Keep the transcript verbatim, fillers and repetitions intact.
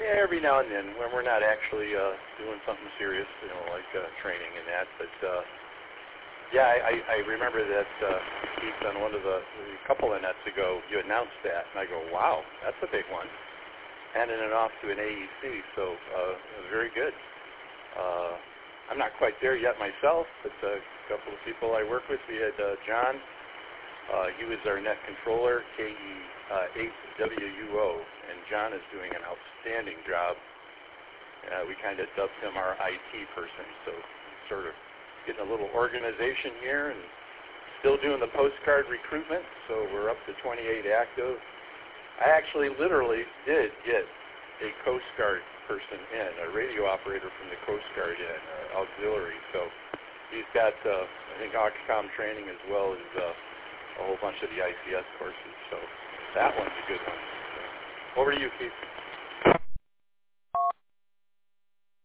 every now and then when we're not actually uh, doing something serious, you know, like uh, training and that. But uh, yeah, I, I remember that uh, Keith, on one of the a couple of nights ago, you announced that, and I go, wow, that's a big one. Handing it off to an A E C, so uh, it was very good. Uh, I'm not quite there yet myself, but a couple of people I work with, we had uh, John. Uh, he was our net controller, K E eight W U O, and John is doing an outstanding job. Uh, we kind of dubbed him our I T person, so sort of getting a little organization here and still doing the postcard recruitment, so we're up to twenty-eight active. I actually literally did get a Coast Guard person in, a radio operator from the Coast Guard in, uh, auxiliary, so he's got, uh, I think, Oxcom training as well as uh, a whole bunch of the I C S courses, so that one's a good one. So, over to you, Keith.